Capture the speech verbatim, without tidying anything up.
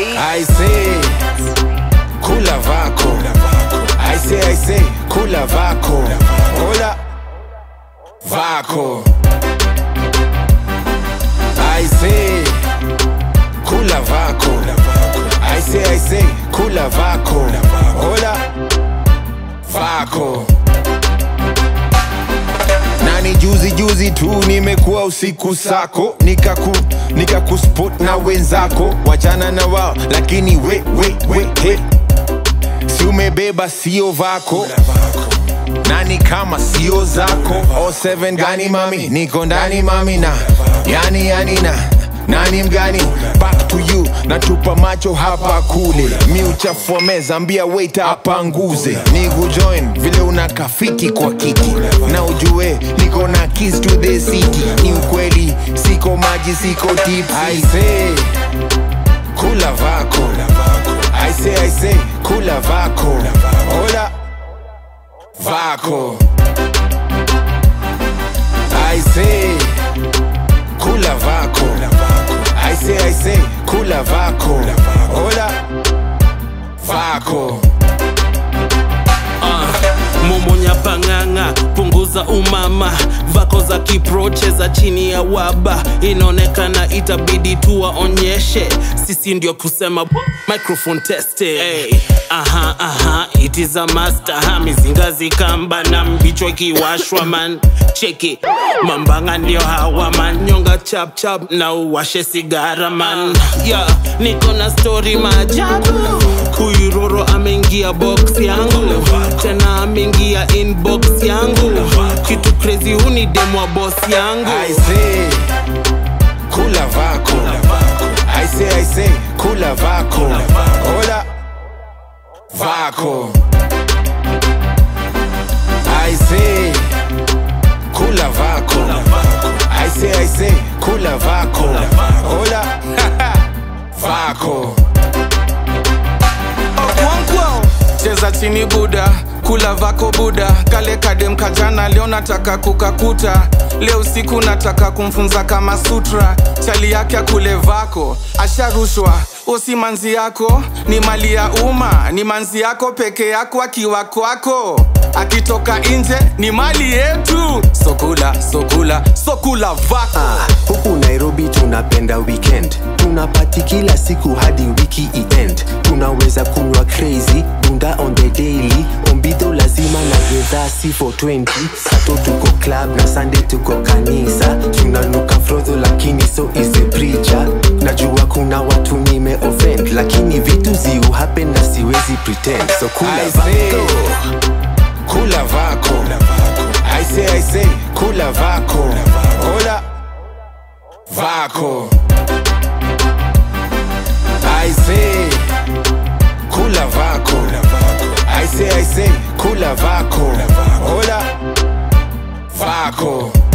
I say, kula vako. I say, I say, kula vako. Hola, vako. I say, kula vako. I say, I say, kula vako. Hola, vako. Nani juzi juzi tu nimekuwa usiku sako, Nikaku, nikaku spot na wenzako. Wachana na wao, lakini we, we, we, he si umebeba sio vako. Nani kama sio zako. oh seven gani mami, niko ndani mami na yani yani na nani mgani. Back to you, natupa macho hapa kule. Mi uchafua meza, ambia waiter apanguze. Nigu join, vile unakafiki kwa kiki. Na ujue, niko na keys to the city. Ni ukweli, siko maji, siko tipsy. I say, kula vako. I say, I say, kula vako. Hola, vako. I say, kula vako. I say, I say, kula vako. Hola, vako. uh, Momonya panganga, punguza umama. Vako za kiproche za chini ya waba. Inaonekana itabidi tuwaonyeshe. Sisi ndio kusema microphone testing. Hey, aha aha, it is a master. Ha, mizinga zikamba na mbichwa kiwashwa man. Cheki, mambanga ndio hawa man. Nyonga chap chap na uwashe sigara man. Yeah, niko na story maajabu. Kuiroro ameingia box yangu. Tena ameingia inbox yangu. Kitu crazy huni demo boss yangu. I say, kula vako. I say, I say, kula vako. Hola, vako. I say, kula vako. I say, I say, kula vako. Hola, vako. Cheza chini buda, kula vako buda. Kale kadem kajana leo nataka kukakuta. Leo siku nataka kumfunza kama sutra. Chali yake kule vako, asharushwa. Osi manzi yako, ni mali ya uma. Ni manzi yako peke yako akiwa kwako. Akitoka nje, ni mali yetu. Sokula, sokula, sokula vako. ah, Huku Nairobi tunapenda weekend. Tunapati kila siku hadi wiki end. Tunaweza kunywa crazy, bunda on the daily. Ombito lazima na gedha C four twenty. Sato tuko club na Sunday tuko kanisa. Tunanuka frodho lakini so is the preacher. Najua kuna watu nime offend, lakini vitu ziu happen na siwezi pretend. So kula vako, kula vako. I say, I say, kula vako. Hola, vako. I say, kula vako. I say, I say, kula vako. Hola, vako.